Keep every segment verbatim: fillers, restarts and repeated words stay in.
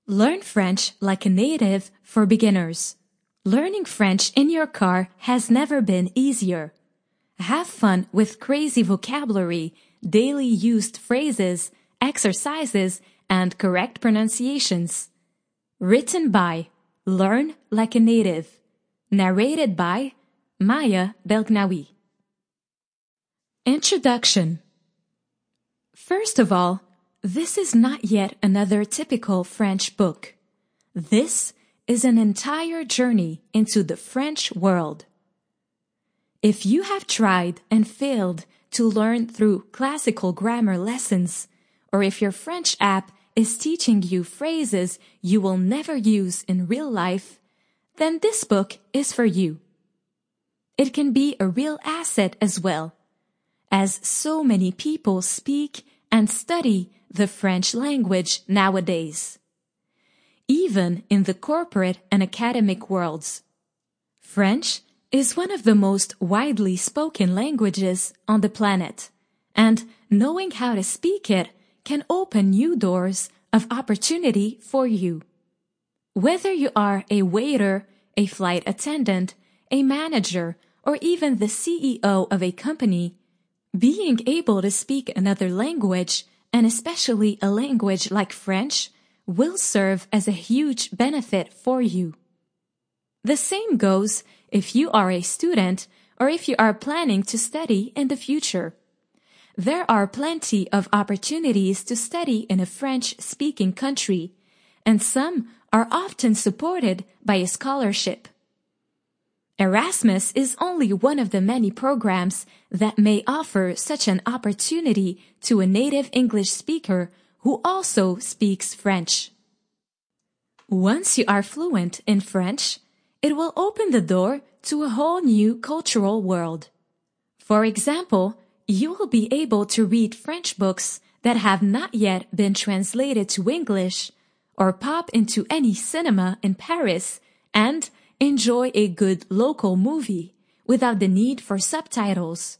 Learn French like a native for beginners. Learning French in your car has never been easier. Have fun with crazy vocabulary, daily used phrases, exercises, and correct pronunciations. Written by Learn Like a Native. Narrated by Maya Belgnawi. Introduction. First of all, this is not yet another typical French book. This is an entire journey into the French world. If you have tried and failed to learn through classical grammar lessons, or if your French app is teaching you phrases you will never use in real life, then this book is for you. It can be a real asset as well, as so many people speak and study the French language nowadays, even in the corporate and academic worlds. French is one of the most widely spoken languages on the planet, and knowing how to speak it can open new doors of opportunity for you. Whether you are a waiter, a flight attendant, a manager, or even the C E O of a company, being able to speak another language, and especially a language like French, will serve as a huge benefit for you. The same goes if you are a student or if you are planning to study in the future. There are plenty of opportunities to study in a French-speaking country, and some are often supported by a scholarship. Erasmus is only one of the many programs that may offer such an opportunity to a native English speaker who also speaks French. Once you are fluent in French, it will open the door to a whole new cultural world. For example, you will be able to read French books that have not yet been translated to English, or pop into any cinema in Paris and enjoy a good local movie without the need for subtitles.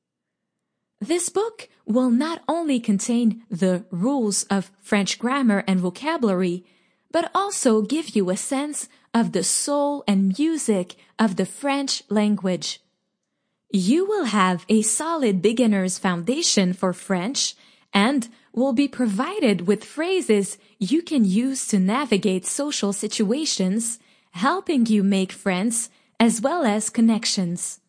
This book will not only contain the rules of French grammar and vocabulary, but also give you a sense of the soul and music of the French language. You will have a solid beginner's foundation for French and will be provided with phrases you can use to navigate social situations, helping you make friends as well as connections.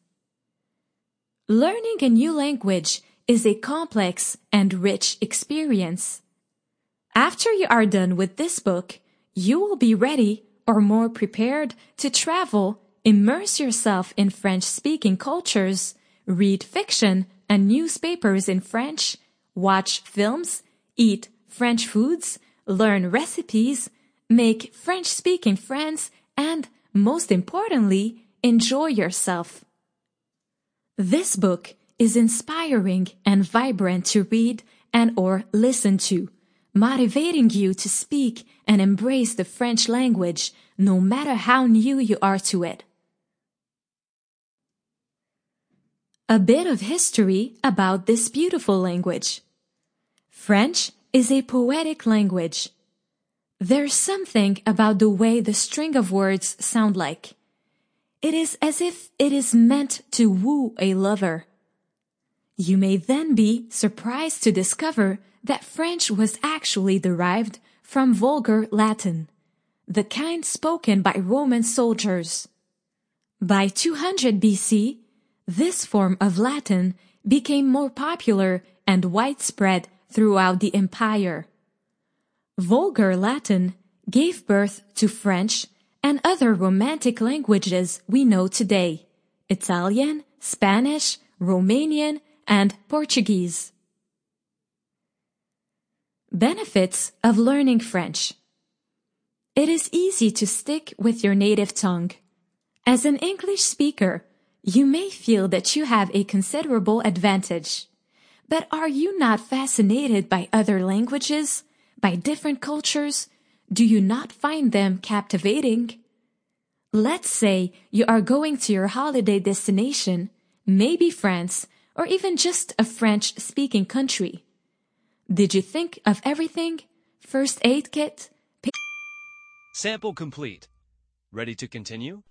Learning a new language is a complex and rich experience. After you are done with this book, you will be ready or more prepared to travel, immerse yourself in French-speaking cultures, read fiction and newspapers in French, watch films, eat French foods, learn recipes, make French-speaking friends, and, most importantly, enjoy yourself. This book is inspiring and vibrant to read and or listen to, motivating you to speak and embrace the French language no matter how new you are to it. A bit of history about this beautiful language. French is a poetic language. There's something about the way the string of words sound like. It is as if it is meant to woo a lover. You may then be surprised to discover that French was actually derived from Vulgar Latin, the kind spoken by Roman soldiers. By two hundred B C, this form of Latin became more popular and widespread throughout the empire. Vulgar Latin gave birth to French and other Romantic languages we know today: Italian, Spanish, Romanian, and Portuguese. Benefits of learning French. It is easy to stick with your native tongue. As an English speaker, you may feel that you have a considerable advantage. But are you not fascinated by other languages? By different cultures? Do you not find them captivating? Let's say you are going to your holiday destination, maybe France, or even just a French-speaking country. Did you think of everything? First aid kit? Sample complete. Ready to continue?